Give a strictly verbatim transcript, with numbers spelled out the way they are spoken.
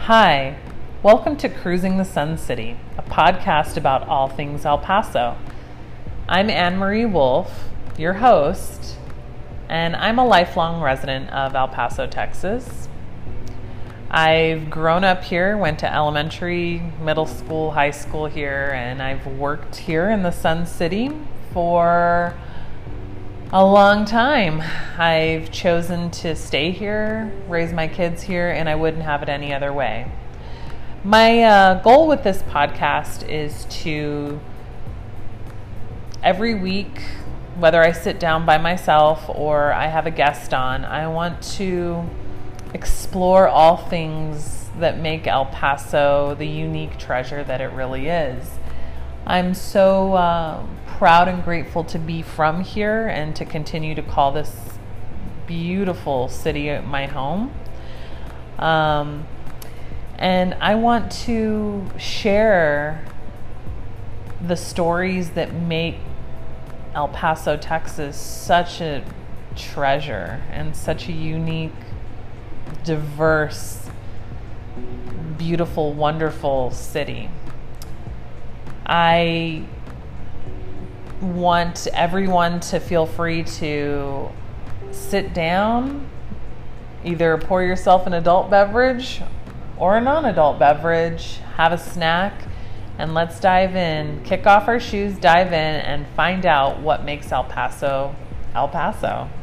Hi, welcome to Cruising the Sun City, a podcast about all things El Paso. I'm Anne Marie Wolf, your host, and I'm a lifelong resident of El Paso, Texas. I've grown up here, went to elementary, middle school, high school here, and I've worked here in the Sun City for a long time. I've chosen to stay here, raise my kids here, and I wouldn't have it any other way. My uh, goal with this podcast is to, every week, whether I sit down by myself or I have a guest on, I want to explore all things that make El Paso the unique treasure that it really is. I'm so uh, proud and grateful to be from here and to continue to call this beautiful city my home. Um, and I want to share the stories that make El Paso, Texas such a treasure and such a unique, diverse, beautiful, wonderful city. I want everyone to feel free to sit down, either pour yourself an adult beverage or a non-adult beverage, have a snack, and let's dive in, kick off our shoes, dive in, and find out what makes El Paso, El Paso.